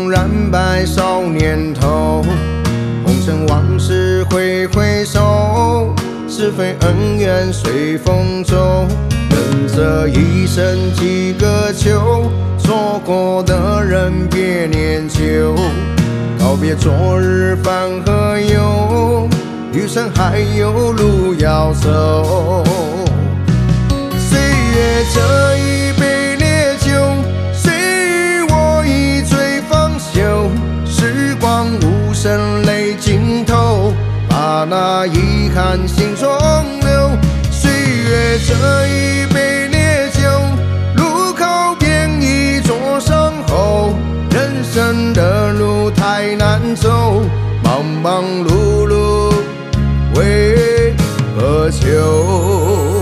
重染白少年头，红尘往事挥挥手，是非恩怨随风走。人这一生几个秋，错过的人别念旧。告别昨日烦和忧，余生还有路要走。岁月这一杯烈酒，谁与我一醉方休？时光无声泪尽头，把那遗憾心中留。岁月这一杯烈酒，路口变一座伤后。人生的路太难走，忙忙碌碌为何求？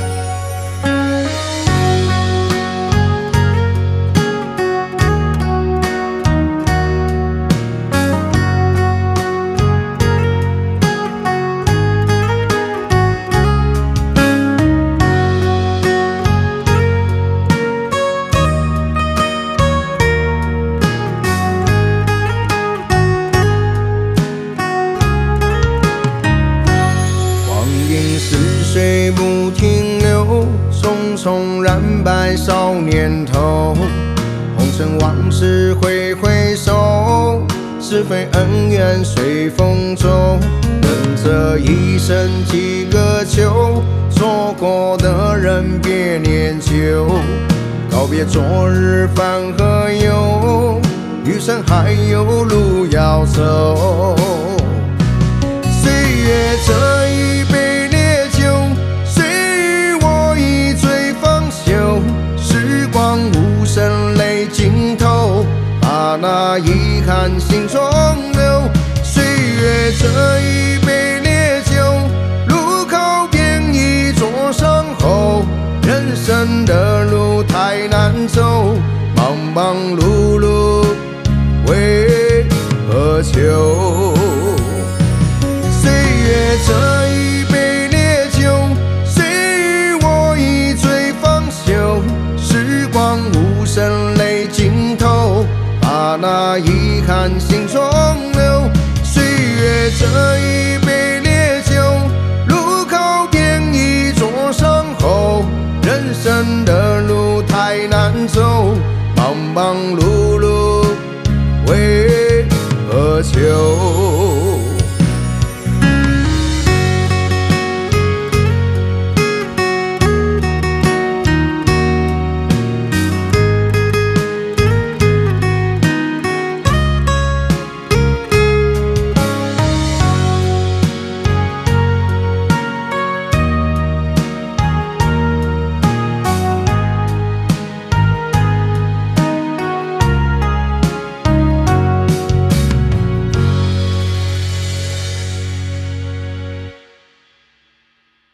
逝水不停留，匆匆染白少年头。红尘往事挥挥手，是非恩怨随风走。人这一生几个秋，错过的人别念旧。告别昨日烦和忧，余生还有路要走。岁月这一杯烈酒，谁与我一醉方休？时光无声泪尽头，把那遗憾心中留。岁月这一杯烈酒，路口变一座伤后。人生的路太难走，忙忙碌碌为何求？岁月这一杯烈酒，谁与我一醉方休？时光无声泪尽头，把那遗憾心中留。岁月这一杯烈酒，路口变一座伤后。人生的路太难走，忙忙碌